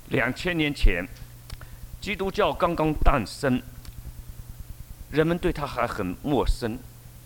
2000年前，基督教刚刚诞生，人们对它还很陌生。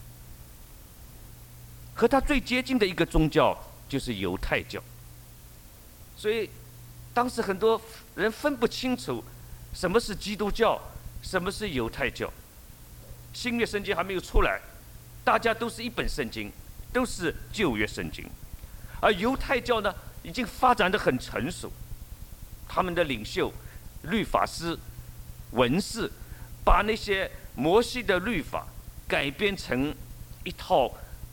和它最接近的一个宗教就是犹太教，所以当时很多人分不清楚什么是基督教，什么是犹太教。新约圣经还没有出来，大家都是一本圣经，都是旧约圣经。而犹太教呢，已经发展得很成熟，他们的领袖、律法师、文士，把那些摩西的律法改编成一套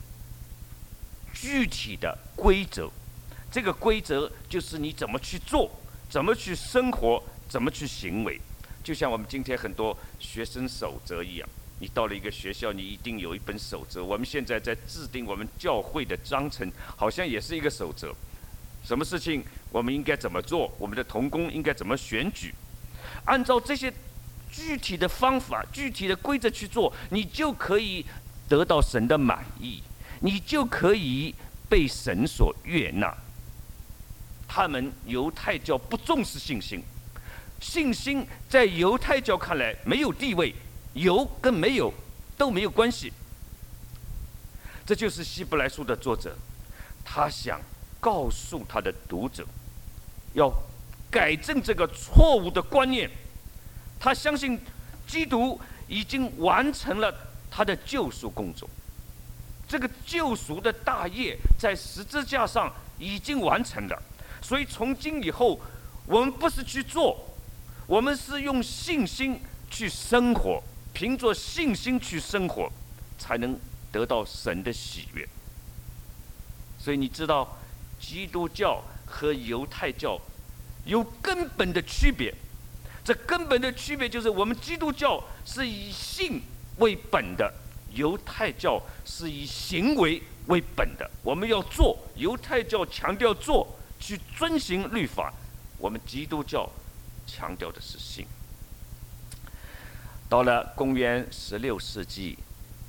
具体的规则。这个规则就是你怎么去做，怎么去生活，怎么去行为。就像我们今天很多学生守则一样，你到了一个学校，你一定有一本守则。我们现在在制定我们教会的章程，好像也是一个守则。什么事情我们应该怎么做，我们的同工应该怎么选举，按照这些具体的方法、具体的规则去做，你就可以得到神的满意，你就可以被神所悦纳。他们犹太教不重视信心，信心在犹太教看来没有地位，有跟没有都没有关系。这就是希伯来书的作者，他想告诉他的读者，要改正这个错误的观念。他相信基督已经完成了他的救赎工作，这个救赎的大业在十字架上已经完成了。所以从今以后，我们不是去做，我们是用信心去生活，凭着信心去生活，才能得到神的喜悦。所以你知道，基督教和犹太教有根本的区别。这根本的区别就是，我们基督教是以信为本的，犹太教是以行为为本的。我们要做，犹太教强调做，去遵行律法；我们基督教强调的是信。到了公元16世纪，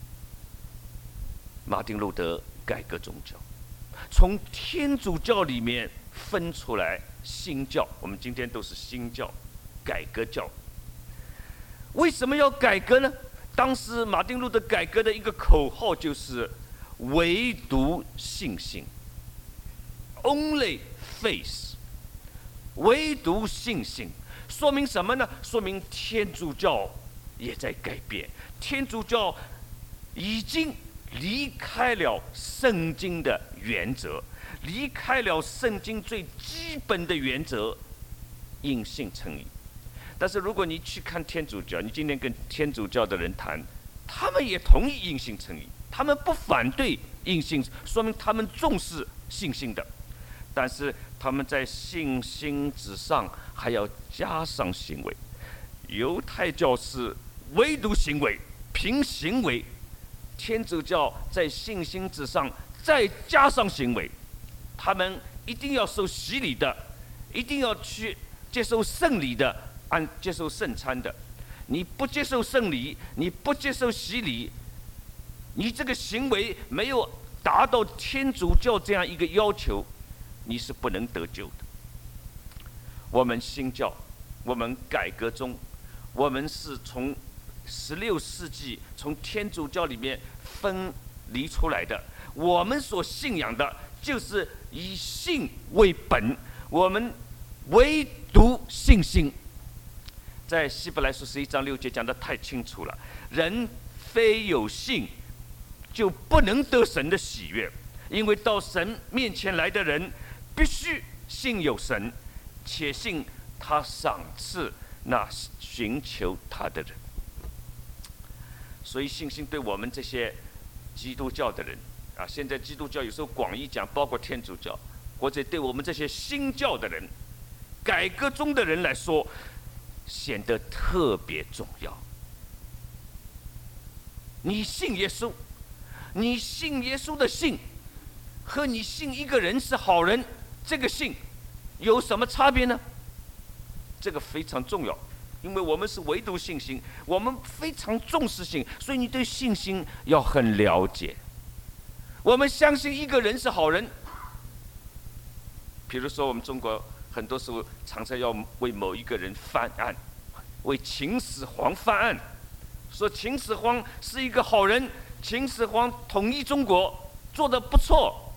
马丁路德改革宗教，从天主教里面分出来新教，我们今天都是新教、改革教。为什么要改革呢？当时马丁路德改革的一个口号就是唯独信心 ，Only Faith， 唯独信心。说明什么呢？说明天主教也在改变，天主教已经离开了圣经的原则，离开了圣经最基本的原则，因信称义。但是如果你去看天主教，你今天跟天主教的人谈，他们也同意因信称义，他们不反对因信，说明他们重视信心的。但是他们在信心之上还要加上行为。犹太教是唯独行为，凭行为；天主教在信心之上再加上行为。他们一定要受洗礼的，一定要去接受圣礼的，接受圣餐的。你不接受圣礼，你不接受洗礼，你这个行为没有达到天主教这样一个要求，你是不能得救的。我们新教，我们改革中，我们是从16世纪从天主教里面分离出来的。我们所信仰的就是以信为本，我们唯独信心。在希伯来书11章6节讲得太清楚了，人非有信就不能得神的喜悦，因为到神面前来的人必须信有神，且信他赏赐那寻求他的人。所以信心对我们这些基督教的人啊，现在基督教有时候广义讲包括天主教，或者对我们这些新教的人、改革中的人来说，显得特别重要。你信耶稣，你信耶稣的信和你信一个人是好人，这个信有什么差别呢？这个非常重要，因为我们是唯独信心，我们非常重视信，所以你对信心要很了解。我们相信一个人是好人，比如说我们中国很多时候常常要为某一个人翻案，为秦始皇翻案，说秦始皇是一个好人，秦始皇统一中国做得不错。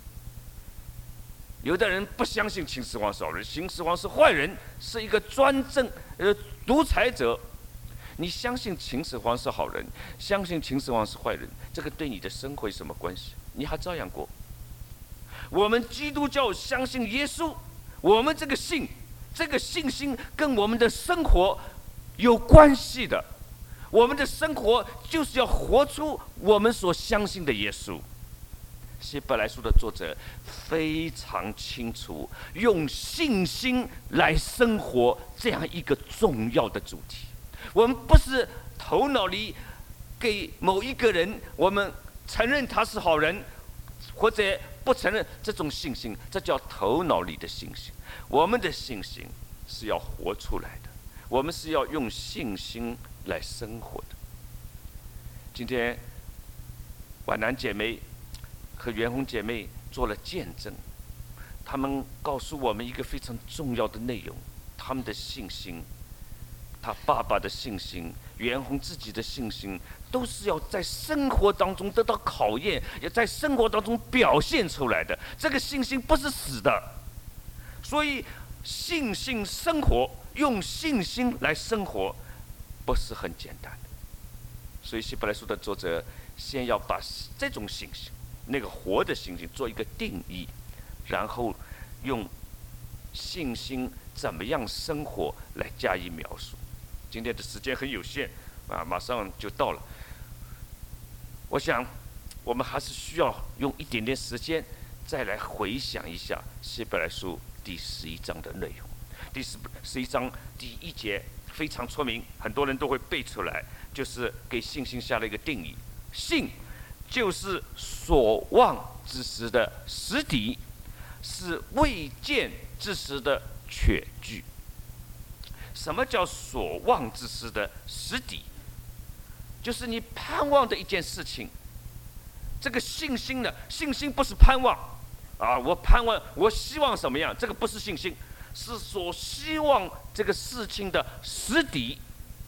有的人不相信秦始皇是好人，秦始皇是坏人，是一个独裁者。你相信秦始皇是好人，相信秦始皇是坏人，这个对你的生活有什么关系？你还照样过。我们基督教相信耶稣，我们这个信心跟我们的生活有关系的。我们的生活就是要活出我们所相信的耶稣。希伯来书的作者非常清楚，用信心来生活这样一个重要的主题。我们不是头脑里给某一个人，我们承认他是好人，或者不承认这种信心，这叫头脑里的信心。我们的信心是要活出来的，我们是要用信心来生活的。今天婉南姐妹和袁红姐妹做了见证，他们告诉我们一个非常重要的内容：他们的信心，他爸爸的信心，袁红自己的信心，都是要在生活当中得到考验，也在生活当中表现出来的。这个信心不是死的，所以信心生活，用信心来生活，不是很简单的。所以希伯来书的作者先要把这种信心，那个活的信心做一个定义，然后用信心怎么样生活来加以描述。今天的时间很有限马上就到了。我想我们还是需要用一点点时间再来回想一下希伯来书第11章的内容。第11章第1节非常出名，很多人都会背出来，就是给信心下了一个定义：信就是所望之时的实底，是未见之时的确据。什么叫所望之时的实底？就是你盼望的一件事情。这个信心呢，信心不是盼望我盼望，我希望什么样，这个不是信心，是所希望这个事情的实底。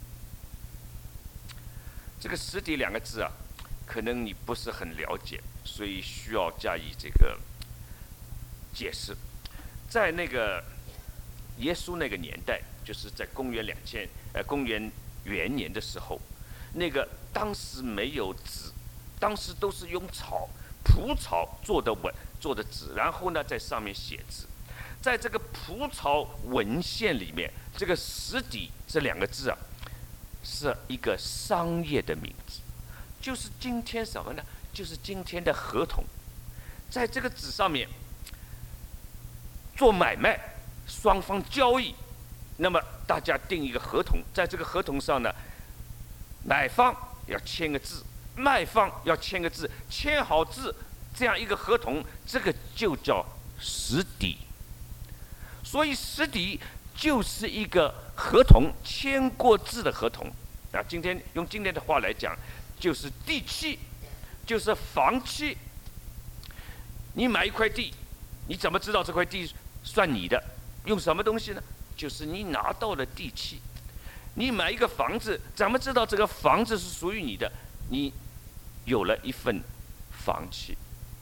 这个实底两个字可能你不是很了解，所以需要加以这个解释。在那个耶稣那个年代，就是在公元元年的时候，那个当时没有纸，当时都是用蒲草做的纸，然后呢在上面写字。在这个蒲草文献里面，这个实底这两个字是一个商业的名字，就是今天什么呢？就是今天的合同，在这个纸上面做买卖，双方交易，那么大家订一个合同，在这个合同上呢，买方要签个字，卖方要签个字，签好字，这样一个合同，这个就叫实底。所以实底就是一个合同，签过字的合同今天用今天的话来讲，就是地契，就是房契。你买一块地，你怎么知道这块地算你的？用什么东西呢？就是你拿到了地契。你买一个房子，怎么知道这个房子是属于你的？你有了一份房契。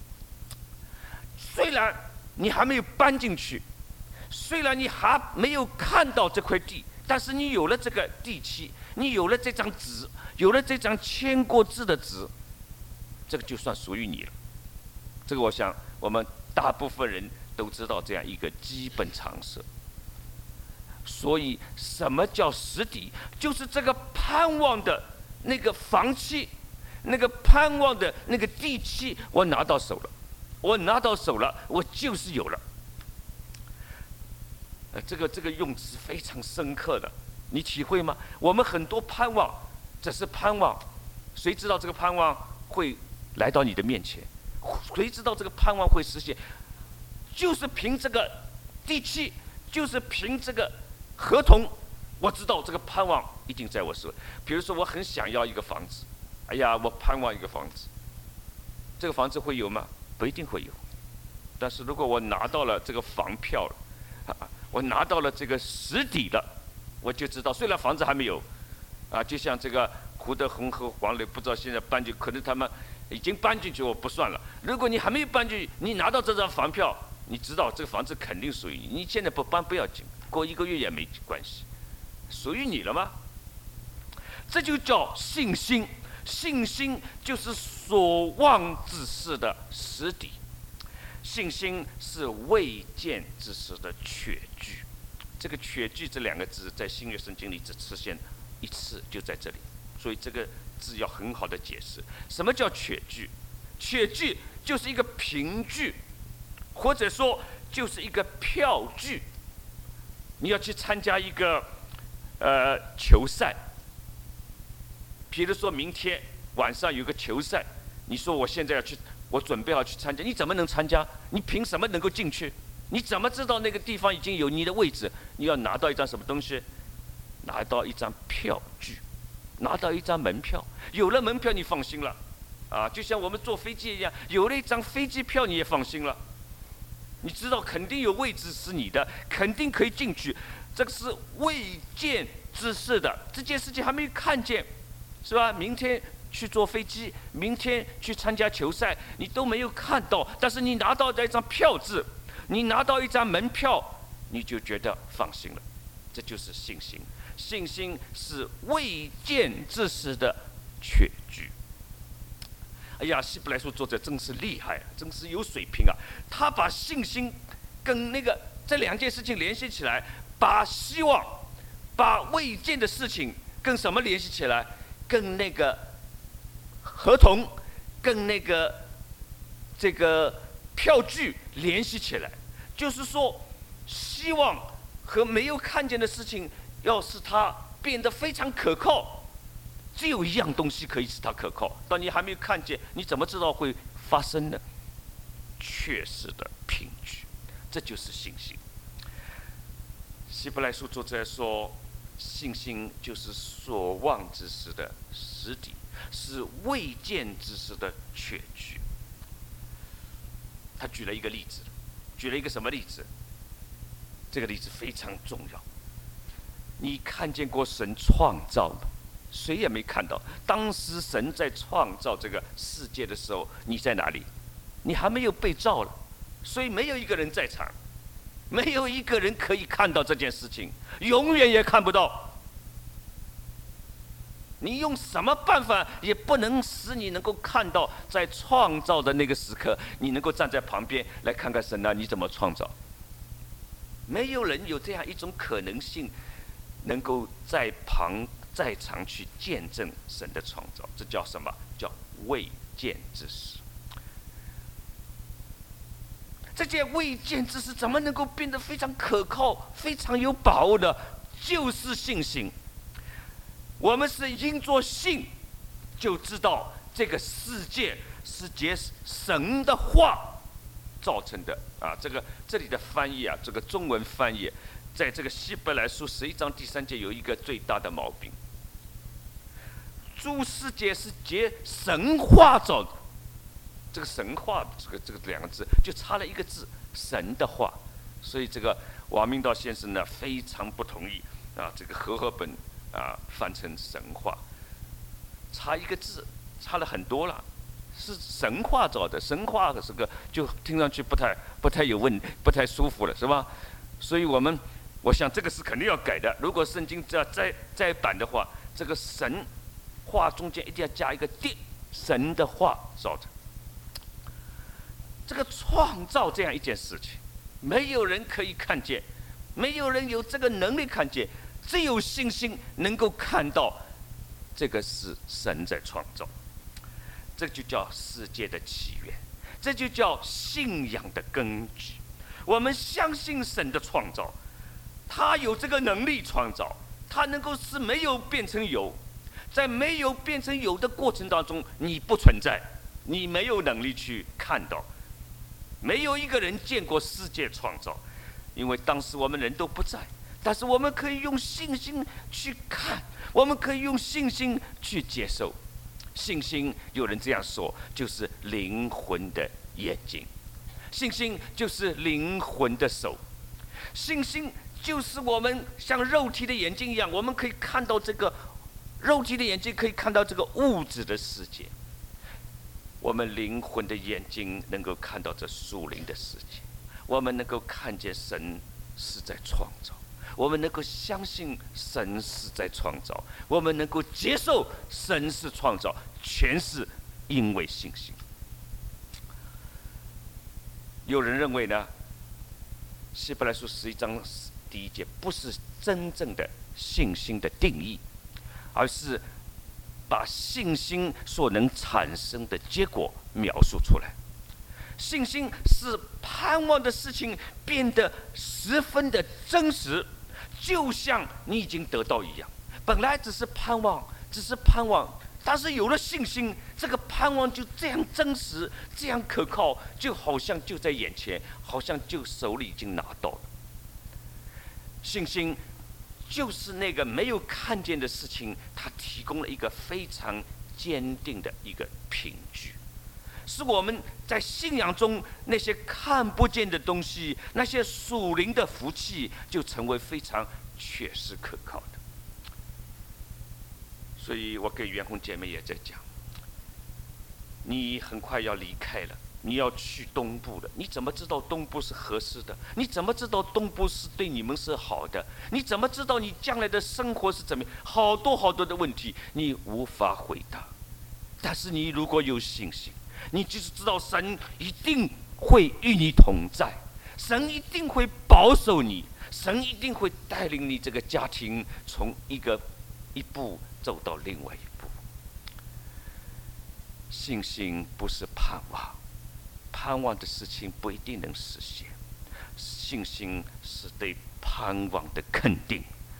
虽然你还没有搬进去，虽然你还没有看到这块地，但是你有了这个地契，你有了这张纸，有了这张签过字的纸，这个就算属于你了。这个我想我们大部分人都知道这样一个基本常识。所以什么叫实底？就是这个盼望的那个房契，那个盼望的那个地契，我拿到手了，我就是有了。这个用词非常深刻的，你体会吗？我们很多盼望，只是盼望，谁知道这个盼望会来到你的面前？谁知道这个盼望会实现？就是凭这个地契，就是凭这个合同，我知道这个盼望一定在我手。比如说，我很想要一个房子，我盼望一个房子，这个房子会有吗？不一定会有。但是如果我拿到了这个房票了， 我拿到了这个实底了，我就知道，虽然房子还没有，就像这个胡德宏和黄磊，不知道现在搬进，可能他们已经搬进去，我不算了。如果你还没有搬进去，你拿到这张房票，你知道这个房子肯定属于你。你现在不搬不要紧，过1个月也没关系，属于你了吗？这就叫信心。信心就是所望之事的实底，信心是未见之事的确据。这个确据这2个字在新约圣经里只出现1次，就在这里，所以这个字要很好的解释。什么叫确据？确据就是一个凭据，或者说就是一个票据。你要去参加一个球赛，比如说明天晚上有个球赛，你说我现在要去，我准备要去参加，你怎么能参加？你凭什么能够进去？你怎么知道那个地方已经有你的位置？你要拿到一张什么东西？拿到一张票据，拿到一张门票。有了门票，你放心了，就像我们坐飞机一样，有了一张飞机票，你也放心了。你知道肯定有位置是你的，肯定可以进去。这个是未见之事的，这件事情还没有看见，是吧？明天去坐飞机，明天去参加球赛，你都没有看到，但是你拿到这一张票字，你拿到一张门票，你就觉得放心了。这就是信心。信心是未见之事的确据。哎呀，希伯来书作者真是厉害，真是有水平啊！他把信心跟这2件事情联系起来，把希望、把未见的事情跟什么联系起来？跟那个合同、跟这个票据联系起来。就是说，希望和没有看见的事情，要使它变得非常可靠。只有一样东西可以使它可靠，当你还没有看见，你怎么知道会发生呢？确实的凭据，这就是信心。希伯来书作者说，信心就是所望之事的实底，是未见之事的确据。他举了一个例子，举了一个什么例子？这个例子非常重要。你看见过神创造吗？谁也没看到。当时神在创造这个世界的时候，你在哪里？你还没有被造了，所以没有一个人在场，没有一个人可以看到这件事情，永远也看不到。你用什么办法也不能使你能够看到，在创造的那个时刻，你能够站在旁边来看看神啊，你怎么创造？没有人有这样一种可能性，能够在场去见证神的创造。这叫什么？叫未见之事。这件未见之事怎么能够变得非常可靠、非常有把握的？就是信心。我们是因着信，就知道这个世界是借神的话造成的这里的翻译这个中文翻译，在这个希伯来书11章第3节有一个最大的毛病。诸世界是借神话造的，这个神话这个2个字就差了一个字，神的话。所以这个王明道先生呢非常不同意这个和本翻成神话，差一个字，差了很多了。是神话造的，神话这个就听上去不太有不太舒服了，是吧？所以我想这个是肯定要改的。如果圣经要再版的话，这个神话中间一定要加一个定，神的话造的。这个创造这样一件事情，没有人可以看见，没有人有这个能力看见，只有信心能够看到，这个是神在创造。这就叫世界的起源，这就叫信仰的根据。我们相信神的创造，他有这个能力创造，他能够使没有变成有。在没有变成有的过程当中，你不存在，你没有能力去看到。没有一个人见过世界创造，因为当时我们人都不在。但是我们可以用信心去看，我们可以用信心去接受。信心，有人这样说，就是灵魂的眼睛；信心就是灵魂的手；信心就是我们像肉体的眼睛一样，我们可以看到这个肉体的眼睛可以看到这个物质的世界，我们灵魂的眼睛能够看到这属灵的世界，我们能够看见神是在创造，我们能够相信神是在创造，我们能够接受神是创造，全是因为信心。有人认为呢，希伯来书11章第1节不是真正的信心的定义，而是把信心所能产生的结果描述出来。信心使盼望的事情变得十分的真实，就像你已经得到一样。本来只是盼望，但是有了信心，这个盼望就这样真实，这样可靠，就好像就在眼前，好像就手里已经拿到了。信心就是那个没有看见的事情，它提供了一个非常坚定的一个凭据，是我们在信仰中那些看不见的东西，那些属灵的福气，就成为非常确实可靠的。所以我给袁弘姐妹也在讲，你很快要离开了，你要去东部了，你怎么知道东部是合适的？你怎么知道东部是对你们是好的？你怎么知道你将来的生活是怎么样？好多的问题你无法回答。但是你如果有信心，你就是知道神一定会与你同在，神一定会保守你，神一定会带领你这个家庭从一步走到另外一步。信心不是盼望，盼望的事情不一定能实现，信心是对盼望的肯定。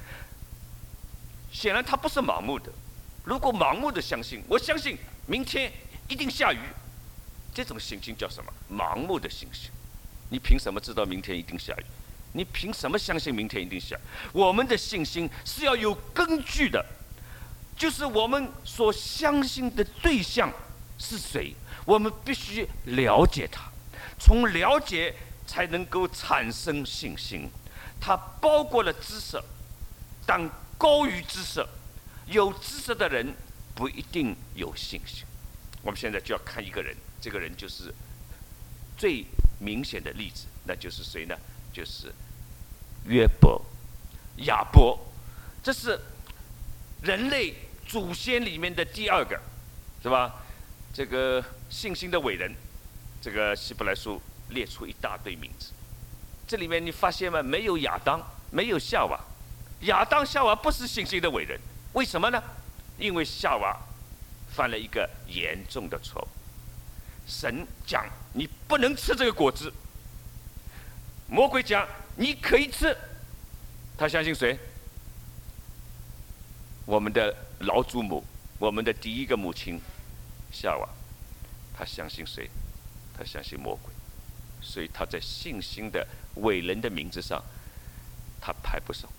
显然它不是盲目的，如果盲目的相信，我相信明天一定下雨，这种信心叫什么？盲目的信心。你凭什么知道明天一定下雨？你凭什么相信明天一定下雨？我们的信心是要有根据的，就是我们所相信的对象是谁，我们必须了解他，从了解才能够产生信心。它包括了知识，但高于知识，有知识的人不一定有信心。我们现在就要看一个人，这个人就是最明显的例子，那就是谁呢？就是约伯、亚伯。这是人类祖先里面的第二个，是吧？这个信心的伟人，这个希伯来书列出一大堆名字。这里面你发现吗？没有亚当，没有夏娃。亚当、夏娃不是信心的伟人，为什么呢？因为夏娃犯了一个严重的错误。神讲你不能吃这个果子，魔鬼讲你可以吃。他相信谁？我们的老祖母，我们的第一个母亲夏娃。他相信谁？他相信魔鬼。所以他在信心的伟人的名字上，他排不上，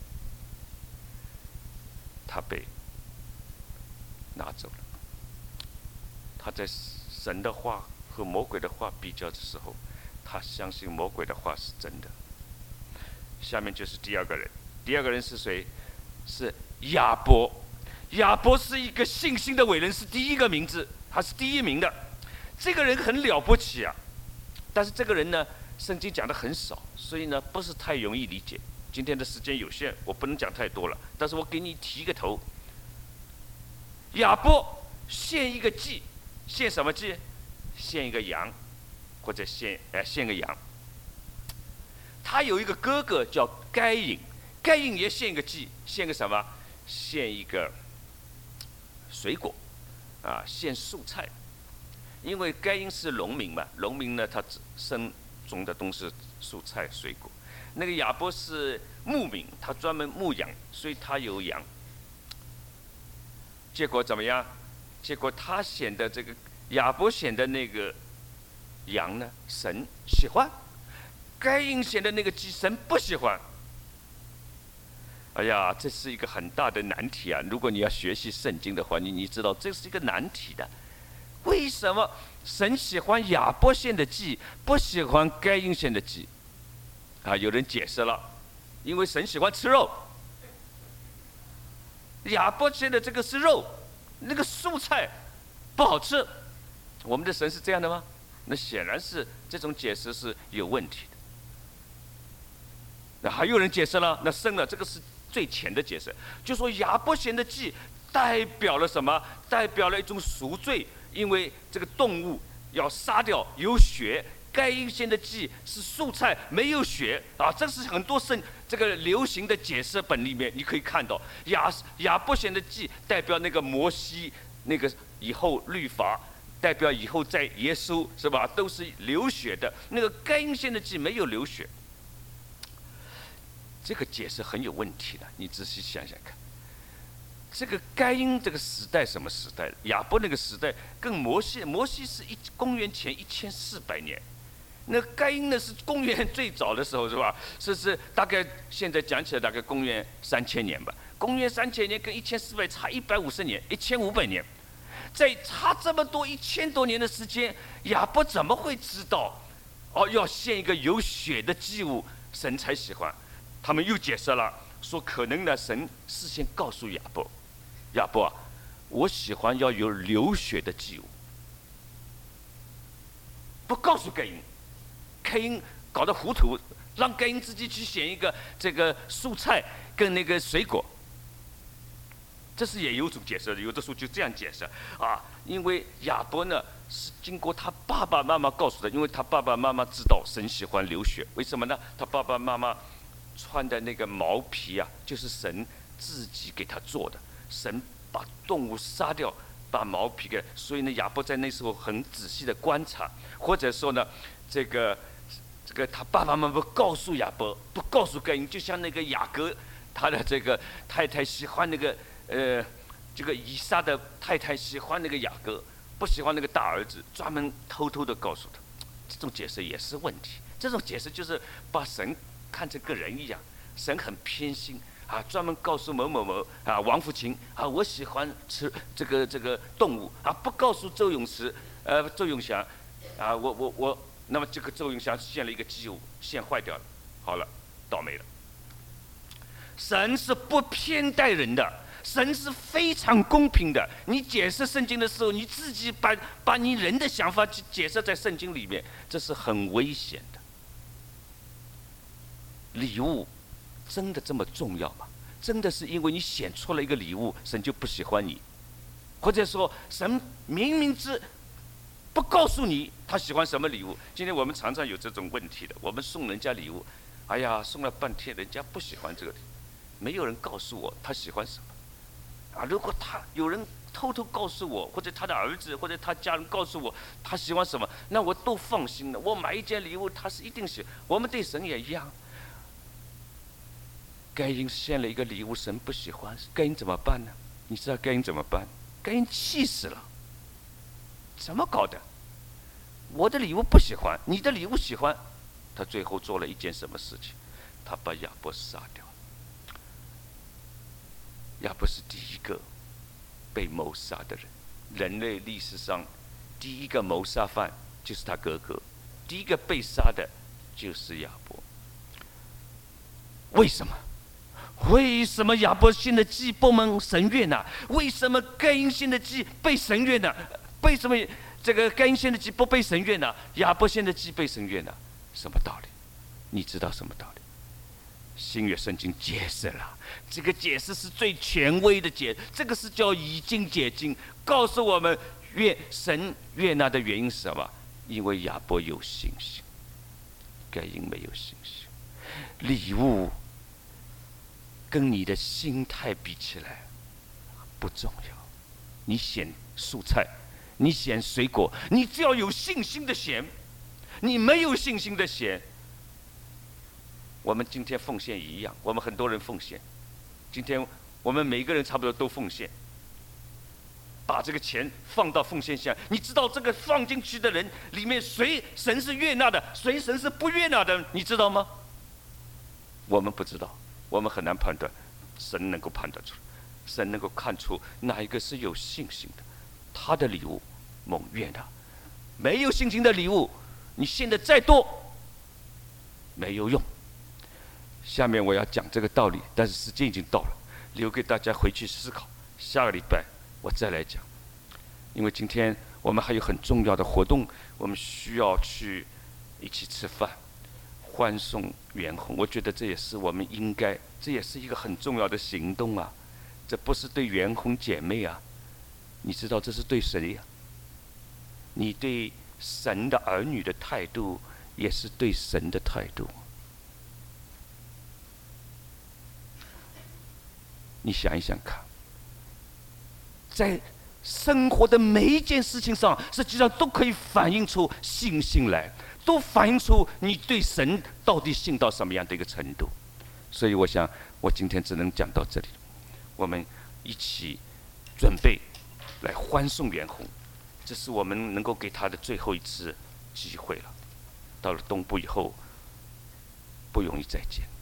他被拿走了。他在神的话和魔鬼的话比较的时候，他相信魔鬼的话是真的。下面就是第二个人，第二个人是谁？是亚伯。亚伯是一个信心的伟人，是第一个名字，他是第一名的。这个人很了不起啊，但是这个人呢，圣经讲的很少，所以呢不是太容易理解。今天的时间有限，我不能讲太多了，但是我给你提个头。亚伯献一个祭，献什么祭？献一个羊，或者献个羊。他有一个哥哥叫该隐，该隐也献一个祭，献个什么？献一个水果，献蔬菜。因为该隐是农民嘛，农民呢他生种的都是蔬菜水果。那个亚伯是牧民，他专门牧羊，所以他有羊。结果怎么样？结果他显的这个亚伯显的那个羊呢，神喜欢；该隐显的那个鸡，神不喜欢。哎呀，这是一个很大的难题啊！如果你要学习圣经的话，你知道这是一个难题的。为什么神喜欢亚伯献的祭，不喜欢该隐献的祭？有人解释了， 因为神喜欢吃肉。亚伯现在这个是肉，那个蔬菜不好吃。我们的神是这样的吗？那显然是这种解释是有问题的。那还有人解释了，那生了这个是最浅的解释，就说亚伯献的祭代表了什么？代表了一种赎罪，因为这个动物要杀掉有血。该隐献的祭是素菜，没有血啊！这是很多这个流行的解释本里面你可以看到，亚伯献的祭代表那个摩西那个以后律法，代表以后在耶稣是吧？都是流血的。那个该隐献的祭没有流血，这个解释很有问题的。你仔细想想看，这个该隐这个时代什么时代？亚伯那个时代跟摩西是公元前1400年。那该隐呢是公元最早的时候是吧？是大概现在讲起来大概公元3000年吧。公元3000年跟1400差150年，1500年，在差这么多1000多年的时间，亚伯怎么会知道要献一个有血的祭物，神才喜欢？他们又解释了，说可能呢神事先告诉亚伯啊，我喜欢要有流血的祭物，不告诉该隐。该隐搞得糊涂，让该隐自己去选一个这个蔬菜跟那个水果，这是也有种解释的，有的时候就这样解释啊。因为亚伯呢是经过他爸爸妈妈告诉的，因为他爸爸妈妈知道神喜欢流血，为什么呢？他爸爸妈妈穿的那个毛皮啊，就是神自己给他做的，神把动物杀掉，把毛皮给，所以呢，亚伯在那时候很仔细的观察，或者说呢，这个他爸爸妈妈不告诉亚伯，不告诉该隐，就像那个雅各，他的这个太太喜欢那个这个以撒的太太喜欢那个雅各，不喜欢那个大儿子，专门偷偷的告诉他，这种解释也是问题。这种解释就是把神看成个人一样，神很偏心啊，专门告诉某某某啊王福清啊，我喜欢吃这个动物啊，不告诉周永祥啊，我。那么这个周永祥献了一个祭物，献坏掉了，好了，倒霉了。神是不偏待人的，神是非常公平的。你解释圣经的时候，你自己把你人的想法去解释在圣经里面，这是很危险的。礼物真的这么重要吗？真的是因为你显出了一个礼物，神就不喜欢你，或者说神明明不告诉你他喜欢什么礼物。今天我们常常有这种问题的，我们送人家礼物，哎呀，送了半天，人家不喜欢这个礼物，没有人告诉我他喜欢什么。啊，如果有人偷偷告诉我，或者他的儿子或者他家人告诉我他喜欢什么，那我都放心了。我买一件礼物，他是一定喜欢。我们对神也一样。该隐献了一个礼物，神不喜欢，该隐怎么办呢？你知道该隐怎么办？该隐气死了。怎么搞的？我的礼物不喜欢，你的礼物喜欢。他最后做了一件什么事情？他把亚伯杀掉了。亚伯是第一个被谋杀的人，人类历史上第一个谋杀犯就是他哥哥，第一个被杀的就是亚伯。为什么？为什么亚伯献的祭不蒙神悦纳？为什么该隐献的祭被神悦纳？为什么这个该隐献的祭不被神悦纳？亚伯献的祭被神悦纳？什么道理？你知道什么道理？新约圣经解释了，这个解释是最权威的解，这个是叫以经解经，告诉我们神悦纳的原因是什么？因为亚伯有信心，该隐没有信心。礼物跟你的心态比起来不重要，你选蔬菜，你选水果，你只要有信心的选，你没有信心的选。我们今天奉献一样，我们很多人奉献，今天我们每个人差不多都奉献，把这个钱放到奉献箱，你知道这个放进去的人里面谁神是悦纳的，谁神是不悦纳的，你知道吗？我们不知道，我们很难判断，神能够判断出来，神能够看出哪一个是有信心的，他的礼物蒙悦纳。没有信心的礼物，你献的再多没有用。 下面我要讲这个道理，但是时间已经到了，留给大家回去思考。下个礼拜我再来讲，因为今天我们还有很重要的活动，我们需要去一起吃饭，欢送元红。我觉得这也是我们应该，这也是一个很重要的行动啊！这不是对元红姐妹啊，你知道这是对谁呀？你对神的儿女的态度，也是对神的态度。你想一想看，在生活的每一件事情上，实际上都可以反映出信心来，都反映出你对神到底信到什么样的一个程度。所以我想，我今天只能讲到这里，我们一起准备来欢送元红，这是我们能够给他的最后一次机会了。到了东部以后，不容易再见。